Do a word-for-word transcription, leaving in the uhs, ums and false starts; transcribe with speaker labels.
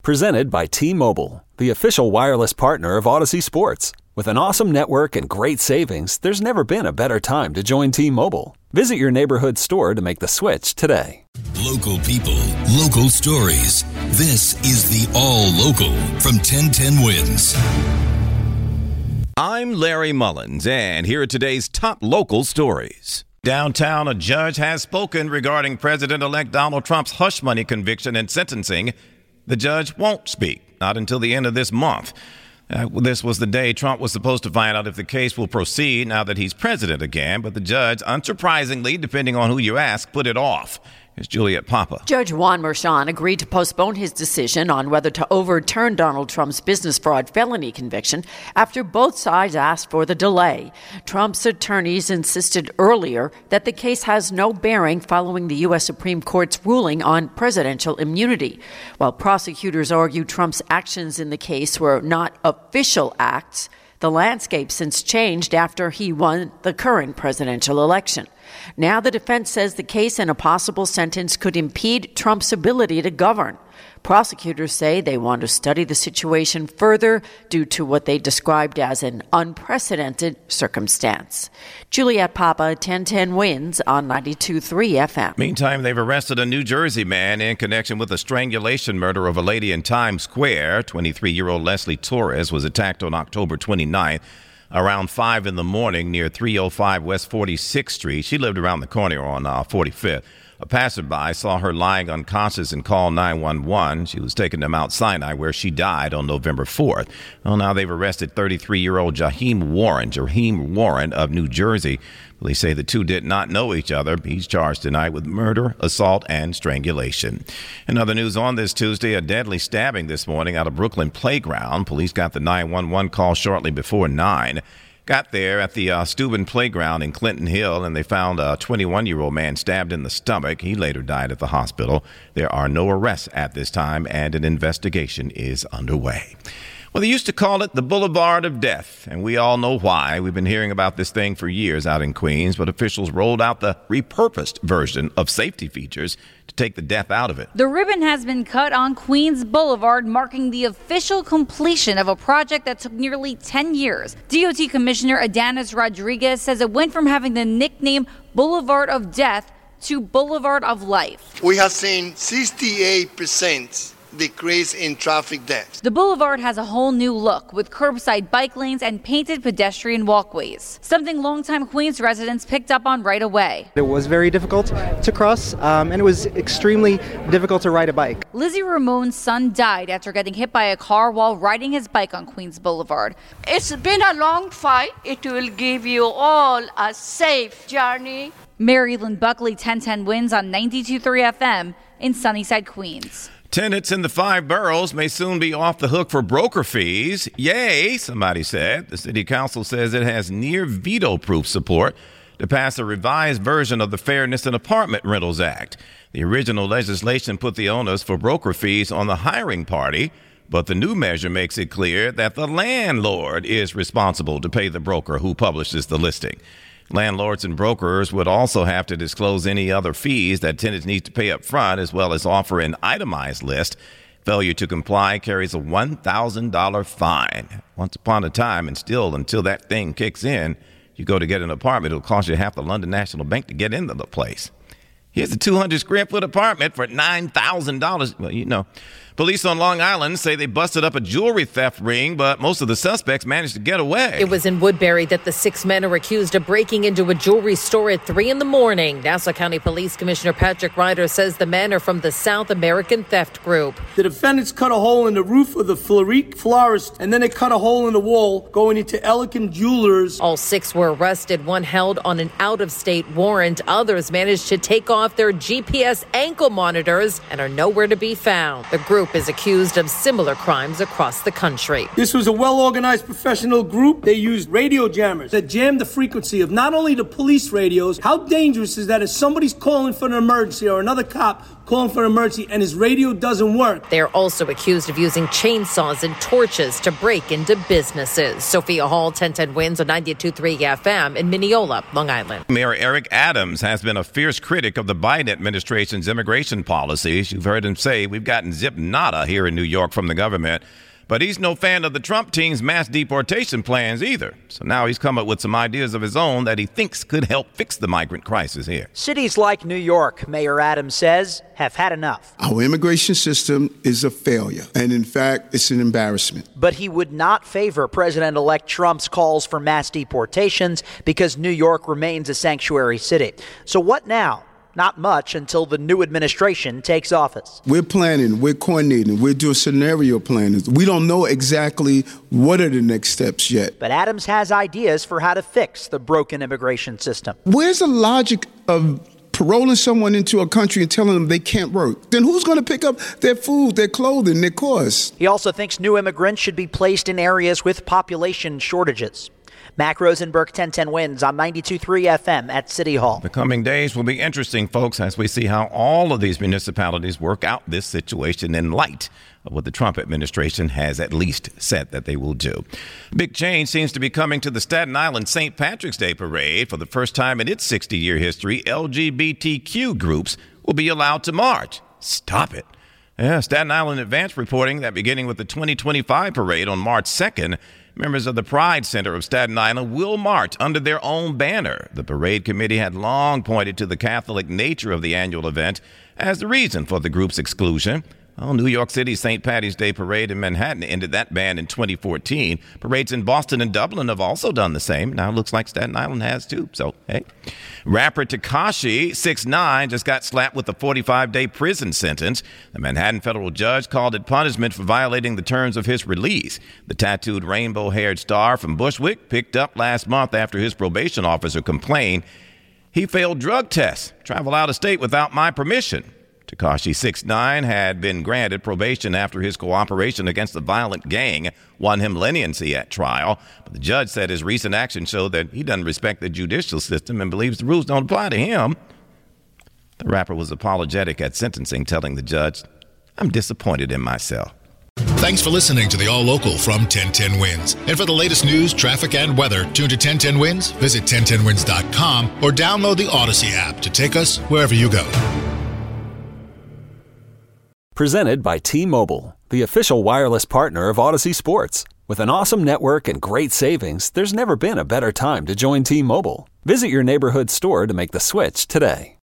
Speaker 1: Presented by T-Mobile, the official wireless partner of Odyssey Sports. With an awesome network and great savings, there's never been a better time to join T-Mobile. Visit your neighborhood store to make the switch today.
Speaker 2: Local people, local stories. This is the All Local from ten ten Wins.
Speaker 3: I'm Larry Mullins, and here are today's top local stories. Downtown, a judge has spoken regarding President-elect Donald Trump's hush money conviction and sentencing. The judge won't speak, not until the end of this month. Uh, this was the day Trump was supposed to find out if the case will proceed now that he's president again, but the judge, unsurprisingly, depending on who you ask, put it off. Here's Juliet Papa.
Speaker 4: Judge Juan Merchan agreed to postpone his decision on whether to overturn Donald Trump's business fraud felony conviction after both sides asked for the delay. Trump's attorneys insisted earlier that the case has no bearing following the U S Supreme Court's ruling on presidential immunity, while prosecutors argue Trump's actions in the case were not official acts. The landscape since changed after he won the current presidential election. Now the defense says the case and a possible sentence could impede Trump's ability to govern. Prosecutors say they want to study the situation further due to what they described as an unprecedented circumstance. Juliet Papa, ten ten Wins on ninety-two point three F M.
Speaker 3: Meantime, they've arrested a New Jersey man in connection with the strangulation murder of a lady in Times Square. twenty-three-year-old Leslie Torres was attacked on October twenty-ninth. Around five in the morning near three oh five West forty-sixth Street. She lived around the corner on uh, forty-fifth. A passerby saw her lying unconscious and called nine one one. She was taken to Mount Sinai, where she died on November fourth. Well, now they've arrested thirty-three-year-old Jaheim Warren, Jaheim Warren of New Jersey. Police say the two did not know each other. He's charged tonight with murder, assault, and strangulation. In other news on this Tuesday, a deadly stabbing this morning out of Brooklyn Playground. Police got the nine one one call shortly before nine. Got there at the uh, Steuben Playground in Clinton Hill, and they found a twenty-one-year-old man stabbed in the stomach. He later died at the hospital. There are no arrests at this time, and an investigation is underway. Well, they used to call it the Boulevard of Death, and we all know why. We've been hearing about this thing for years out in Queens, but officials rolled out the repurposed version of safety features to take the death out of it.
Speaker 5: The ribbon has been cut on Queens Boulevard, marking the official completion of a project that took nearly ten years. D O T Commissioner Adanis Rodriguez says it went from having the nickname Boulevard of Death to Boulevard of Life.
Speaker 6: We have seen sixty-eight percent decrease in traffic deaths.
Speaker 5: The boulevard has a whole new look with curbside bike lanes and painted pedestrian walkways, something longtime Queens residents picked up on right away.
Speaker 7: It was very difficult to cross, um, and it was extremely difficult to ride a bike.
Speaker 5: Lizzie Ramon's son died after getting hit by a car while riding his bike on Queens Boulevard.
Speaker 8: It's been a long fight. It will give you all a safe journey.
Speaker 5: Mary Lynn Buckley, ten ten Wins on ninety-two point three F M in Sunnyside, Queens.
Speaker 3: Tenants in the five boroughs may soon be off the hook for broker fees. Yay, somebody said. The city council says it has near veto-proof support to pass a revised version of the Fairness in Apartment Rentals Act. The original legislation put the onus for broker fees on the hiring party, but the new measure makes it clear that the landlord is responsible to pay the broker who publishes the listing. Landlords and brokers would also have to disclose any other fees that tenants need to pay up front, as well as offer an itemized list. Failure to comply carries a one thousand dollars fine. Once upon a time, and still until that thing kicks in, you go to get an apartment, it'll cost you half the London National Bank to get into the place. Here's a two hundred square foot apartment for nine thousand dollars. Well, you know. Police on Long Island say they busted up a jewelry theft ring, but most of the suspects managed to get away.
Speaker 9: It was in Woodbury that the six men are accused of breaking into a jewelry store at three in the morning. Nassau County Police Commissioner Patrick Ryder says the men are from the South American Theft Group.
Speaker 10: The defendants cut a hole in the roof of the Florique Florist, and then they cut a hole in the wall going into Elegant Jewelers.
Speaker 9: All six were arrested, one held on an out-of-state warrant. Others managed to take off their G P S ankle monitors and are nowhere to be found. The group is accused of similar crimes across the country.
Speaker 10: This was a well-organized professional group. They used radio jammers that jammed the frequency of not only the police radios. How dangerous is that if somebody's calling for an emergency or another cop calling for an emergency, and his radio doesn't work.
Speaker 9: They're also accused of using chainsaws and torches to break into businesses. Sophia Hall, ten ten Wins on ninety-two point three F M in Mineola, Long Island.
Speaker 3: Mayor Eric Adams has been a fierce critic of the Biden administration's immigration policies. You've heard him say, we've gotten zip nada here in New York from the government. But he's no fan of the Trump team's mass deportation plans either. So now he's come up with some ideas of his own that he thinks could help fix the migrant crisis here.
Speaker 11: Cities like New York, Mayor Adams says, have had enough.
Speaker 12: Our immigration system is a failure, and in fact, it's an embarrassment.
Speaker 11: But he would not favor President-elect Trump's calls for mass deportations because New York remains a sanctuary city. So what now? Not much until the new administration takes office.
Speaker 12: We're planning, we're coordinating, we're doing scenario planning. We don't know exactly what are the next steps yet.
Speaker 11: But Adams has ideas for how to fix the broken immigration system.
Speaker 12: Where's the logic of paroling someone into a country and telling them they can't work? Then who's going to pick up their food, their clothing, their costs?
Speaker 11: He also thinks new immigrants should be placed in areas with population shortages. Mac Rosenberg, ten ten Wins on ninety-two point three F M at City Hall.
Speaker 3: The coming days will be interesting, folks, as we see how all of these municipalities work out this situation in light of what the Trump administration has at least said that they will do. Big change seems to be coming to the Staten Island Saint Patrick's Day Parade. For the first time in its sixty-year history, L G B T Q groups will be allowed to march. Stop it. Yeah, Staten Island Advance reporting that beginning with the twenty twenty-five parade on March second, members of the Pride Center of Staten Island will march under their own banner. The parade committee had long pointed to the Catholic nature of the annual event as the reason for the group's exclusion. Well, New York City's Saint Patty's Day Parade in Manhattan ended that ban in twenty fourteen. Parades in Boston and Dublin have also done the same. Now it looks like Staten Island has too, so hey. Rapper Tekashi six nine just got slapped with a forty-five day prison sentence. The Manhattan federal judge called it punishment for violating the terms of his release. The tattooed rainbow-haired star from Bushwick picked up last month after his probation officer complained he failed drug tests, traveled out of state without my permission. Tekashi six nine had been granted probation after his cooperation against the violent gang won him leniency at trial. But the judge said his recent actions showed that he doesn't respect the judicial system and believes the rules don't apply to him. The rapper was apologetic at sentencing, telling the judge, "I'm disappointed in myself."
Speaker 13: Thanks for listening to the All Local from ten ten Wins. And for the latest news, traffic, and weather, tune to ten ten Wins, visit ten ten wins dot com, or download the Odyssey app to take us wherever you go.
Speaker 1: Presented by T-Mobile, the official wireless partner of Odyssey Sports. With an awesome network and great savings, there's never been a better time to join T-Mobile. Visit your neighborhood store to make the switch today.